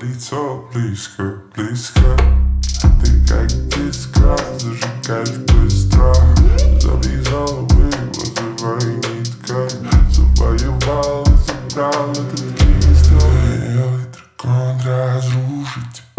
лицо близко, близко. Ты как искра, зажигаешь быстро. Завязала бы, вызывай ниткой. Завоевал и забрал этот кисть. Я дракон разрушить